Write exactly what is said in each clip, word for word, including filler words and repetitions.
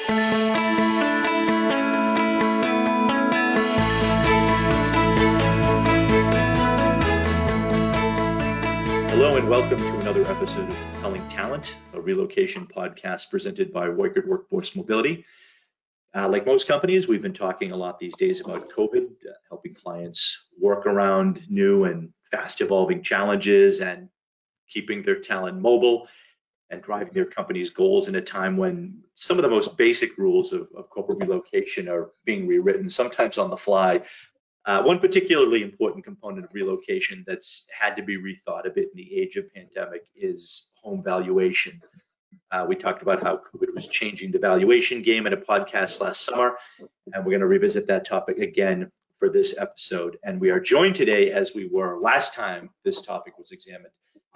Hello and welcome to another episode of Compelling Talent, a relocation podcast presented by Weichert Workforce Mobility. Uh, like most companies, we've been talking a lot these days about COVID, uh, helping clients work around new and fast evolving challenges and keeping their talent mobile and driving their company's goals in a time when some of the most basic rules of, of corporate relocation are being rewritten, sometimes on the fly. Uh, one particularly important component of relocation that's had to be rethought a bit in the age of pandemic is home valuation. Uh, we talked about how COVID was changing the valuation game in a podcast last summer, and we're going to revisit that topic again for this episode. And we are joined today, as we were last time this topic was examined,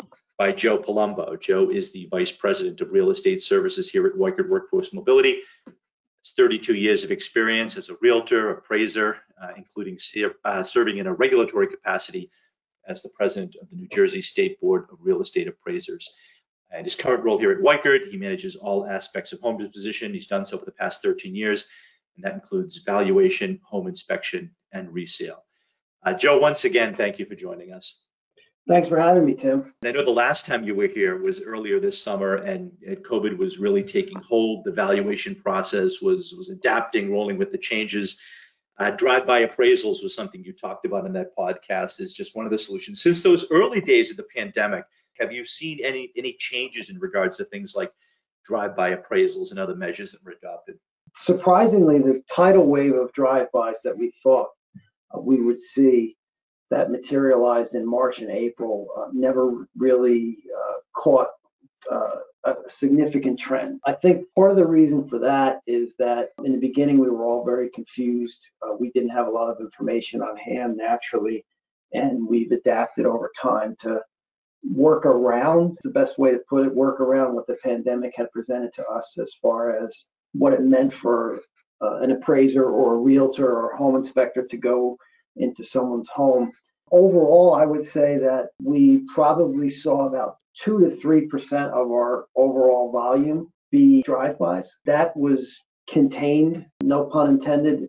by Joe Palumbo. Joe is the Vice President of Real Estate Services here at Weichert Workforce Mobility. It's thirty-two years of experience as a realtor, appraiser, uh, including ser- uh, serving in a regulatory capacity as the president of the New Jersey State Board of Real Estate Appraisers. And his current role here at Weichert, he manages all aspects of home disposition. He's done so for the past thirteen years, and that includes valuation, home inspection, and resale. Uh, Joe, once again, thank you for joining us. Thanks for having me, Tim. I know the last time you were here was earlier this summer, and COVID was really taking hold. The valuation process was, was adapting, rolling with the changes. Uh, drive-by appraisals was something you talked about in that podcast as just one of the solutions. Since those early days of the pandemic, have you seen any, any changes in regards to things like drive-by appraisals and other measures that were adopted? Surprisingly, the tidal wave of drive-bys that we thought uh, we would see that materialized in March and April uh, never really uh, caught uh, a significant trend. I think part of the reason for that is that in the beginning we were all very confused. Uh, we didn't have a lot of information on hand naturally, and we've adapted over time to work around, the best way to put it, work around what the pandemic had presented to us as far as what it meant for uh, an appraiser or a realtor or a home inspector to go into someone's home. Overall, I would say that we probably saw about two to three percent of our overall volume be drive-bys. That was contained, no pun intended,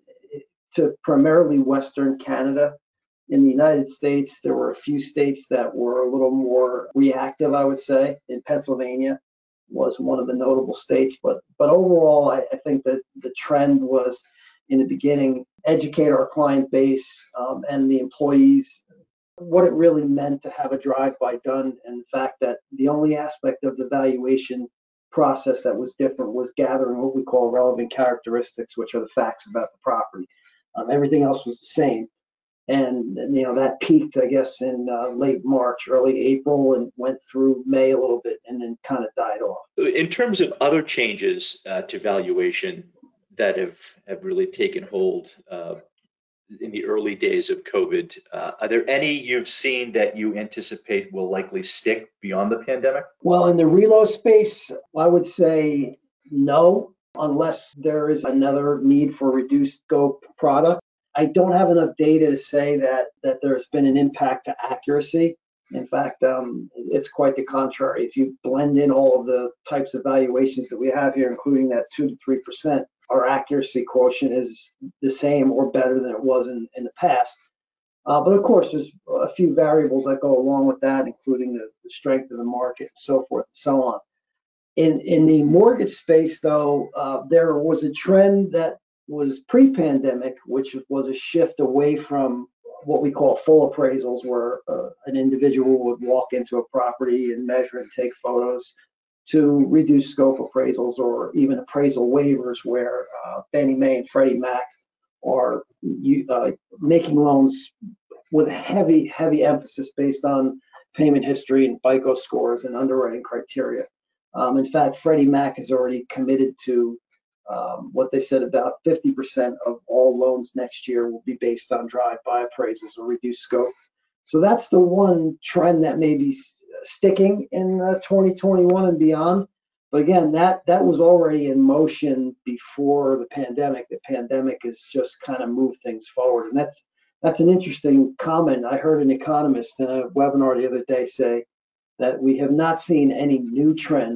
to primarily Western Canada. In the United States, there were a few states that were a little more reactive, I would say. In Pennsylvania was one of the notable states, but but overall, I, I think that the trend was, in the beginning, educate our client base um, and the employees what it really meant to have a drive-by done, and the fact that the only aspect of the valuation process that was different was gathering what we call relevant characteristics, which are the facts about the property. Um, everything else was the same. And, you know, that peaked, I guess, in uh, late March, early April, and went through May a little bit and then kind of died off. In terms of other changes uh, to valuation that have, have really taken hold uh, in the early days of COVID, uh, are there any you've seen that you anticipate will likely stick beyond the pandemic? Well, in the relo space, I would say no, unless there is another need for reduced scope product. I don't have enough data to say that that there's been an impact to accuracy. In fact, um, it's quite the contrary. If you blend in all of the types of valuations that we have here, including that two to three percent, our accuracy quotient is the same or better than it was in, in the past. Uh, but of course, there's a few variables that go along with that, including the, the strength of the market and so forth and so on. In, in the mortgage space, though, uh, there was a trend that was pre-pandemic, which was a shift away from what we call full appraisals, where uh, an individual would walk into a property and measure and take photos, to reduced scope appraisals or even appraisal waivers, where uh, Fannie Mae and Freddie Mac are uh, making loans with a heavy, heavy emphasis based on payment history and FICO scores and underwriting criteria. Um, in fact, Freddie Mac has already committed to um, what they said about fifty percent of all loans next year will be based on drive-by appraisals or reduced scope. So that's the one trend that may be sticking in uh, twenty twenty-one and beyond. But again, that that was already in motion before the pandemic. The pandemic has just kind of moved things forward, and that's that's an interesting comment. I heard an economist in a webinar the other day say that we have not seen any new trends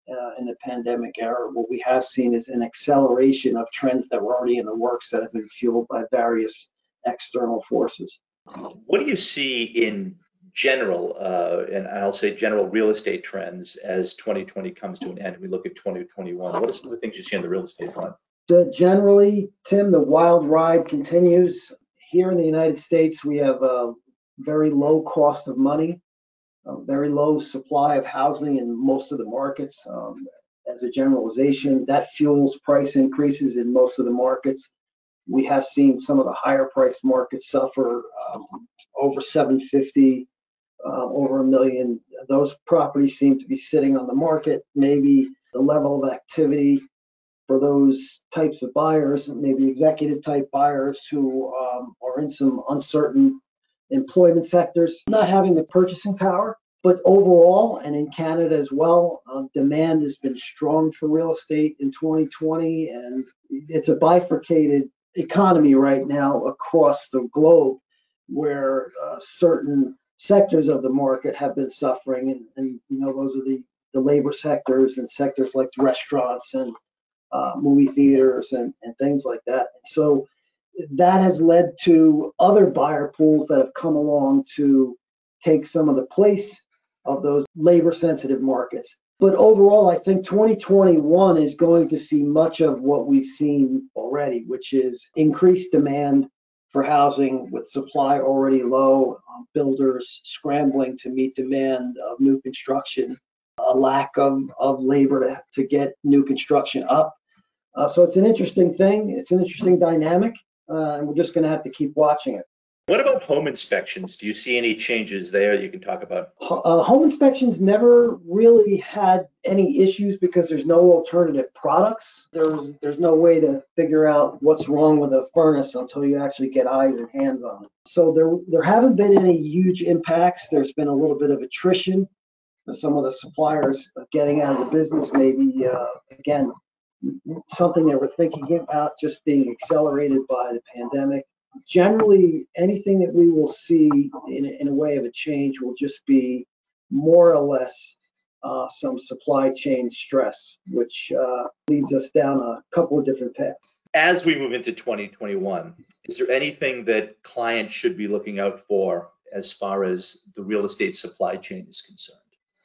uh, in the pandemic era. What we have seen is an acceleration of trends that were already in the works that have been fueled by various external forces. What do you see in general, uh, and I'll say general real estate trends as twenty twenty comes to an end and we look at twenty twenty-one? What are some of the things you see on the real estate front? The, generally, Tim, the wild ride continues. Here in the United States, we have a very low cost of money, a very low supply of housing in most of the markets. Um, as a generalization, that fuels price increases in most of the markets. We have seen some of the higher priced markets suffer, um, over seven fifty, uh, over a million. Those properties seem to be sitting on the market. Maybe the level of activity for those types of buyers, maybe executive type buyers who um, are in some uncertain employment sectors, not having the purchasing power. But overall, and in Canada as well, uh, demand has been strong for real estate in twenty twenty, and it's a bifurcated economy right now across the globe, where uh, certain sectors of the market have been suffering, and, and you know those are the, the labor sectors and sectors like restaurants and uh, movie theaters and, and things like that. And so that has led to other buyer pools that have come along to take some of the place of those labor sensitive markets. But overall, I think twenty twenty-one is going to see much of what we've seen already, which is increased demand for housing with supply already low, um, builders scrambling to meet demand of new construction, a lack of, of labor to, to get new construction up. Uh, so it's an interesting thing. It's an interesting dynamic, uh, and we're just going to have to keep watching it. What about home inspections? Do you see any changes there you can talk about? Uh, home inspections never really had any issues because there's no alternative products. There's there's no way to figure out what's wrong with a furnace until you actually get eyes and hands on it. So there there haven't been any huge impacts. There's been a little bit of attrition. Some of the suppliers getting out of the business, maybe uh, again something that we're thinking about just being accelerated by the pandemic. Generally, anything that we will see in, in a way of a change will just be more or less uh, some supply chain stress, which uh, leads us down a couple of different paths. As we move into twenty twenty-one, is there anything that clients should be looking out for as far as the real estate supply chain is concerned?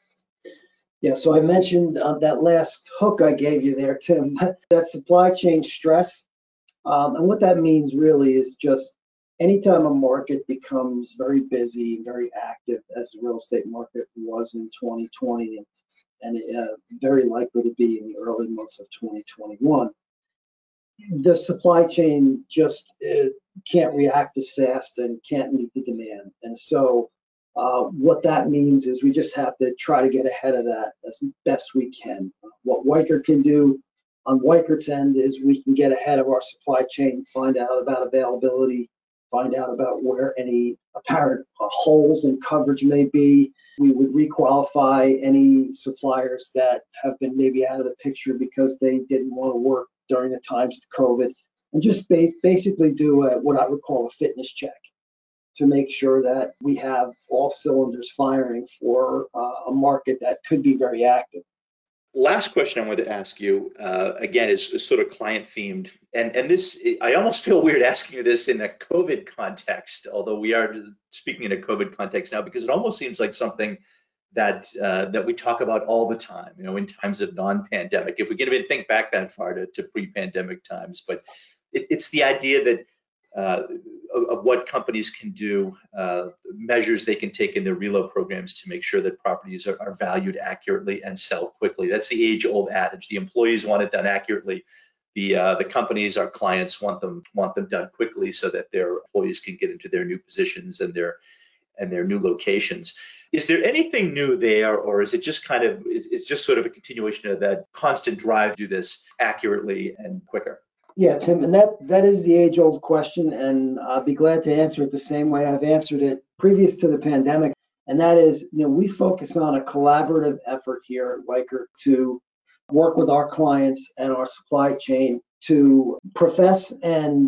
Yeah, so I mentioned uh, that last hook I gave you there, Tim, that supply chain stress. Um, and what that means really is just anytime a market becomes very busy, very active, as the real estate market was in twenty twenty and, and uh, very likely to be in the early months of twenty twenty-one, the supply chain just uh, can't react as fast and can't meet the demand. And so uh, what that means is we just have to try to get ahead of that as best we can. What Weichert can do on Weichert's end is we can get ahead of our supply chain, find out about availability, find out about where any apparent uh, holes in coverage may be. We would requalify any suppliers that have been maybe out of the picture because they didn't want to work during the times of COVID, and just ba- basically do a, what I would call a fitness check to make sure that we have all cylinders firing for uh, a market that could be very active. Last question I wanted to ask you, uh, again, is, is sort of client themed. And, and this, I almost feel weird asking you this in a COVID context, although we are speaking in a COVID context now, because it almost seems like something that uh, that we talk about all the time, you know, in times of non-pandemic, if we can even think back that far to, to pre-pandemic times. But it, it's the idea that uh, of, of what companies can do, uh, measures they can take in their reload programs to make sure that properties are, are valued accurately and sell quickly. That's the age-old adage. The employees want it done accurately. The uh, the companies, our clients, want them want them done quickly so that their employees can get into their new positions and their and their new locations. Is there anything new there, or is it just kind of is it's just sort of a continuation of that constant drive to do this accurately and quicker? Yeah, Tim, and that, that is the age-old question, and I'll be glad to answer it the same way I've answered it previous to the pandemic, and that is, you know, we focus on a collaborative effort here at Weichert to work with our clients and our supply chain to profess and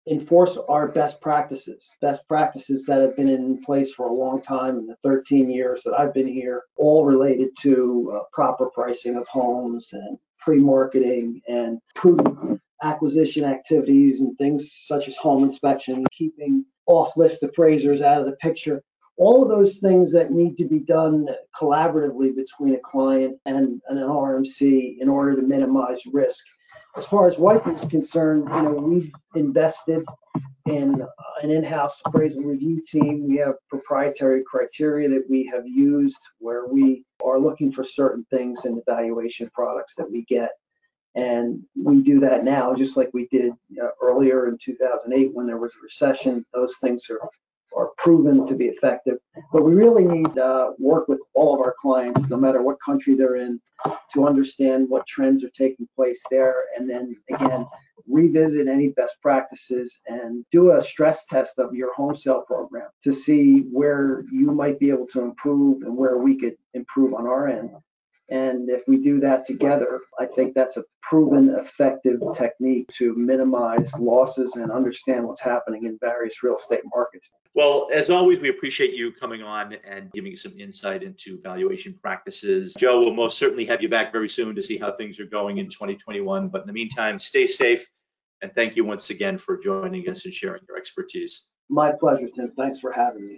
enforce our best practices, best practices that have been in place for a long time in the thirteen years that I've been here, all related to uh, proper pricing of homes and pre-marketing and prudent acquisition activities and things such as home inspection, keeping off-list appraisers out of the picture. All of those things that need to be done collaboratively between a client and, and an R M C in order to minimize risk. As far as Weichert is concerned, you know, we've invested in an in-house appraisal review team. We have proprietary criteria that we have used where we are looking for certain things in the valuation products that we get. And we do that now, just like we did uh, earlier in two thousand eight when there was a recession. Those things are, are proven to be effective. But we really need to uh, work with all of our clients, no matter what country they're in, to understand what trends are taking place there. And then, again, revisit any best practices and do a stress test of your home sale program to see where you might be able to improve and where we could improve on our end. And if we do that together, I think that's a proven effective technique to minimize losses and understand what's happening in various real estate markets. Well, as always, we appreciate you coming on and giving us some insight into valuation practices. Joe, will most certainly have you back very soon to see how things are going in twenty twenty-one. But in the meantime, stay safe. And thank you once again for joining us and sharing your expertise. My pleasure, Tim. Thanks for having me.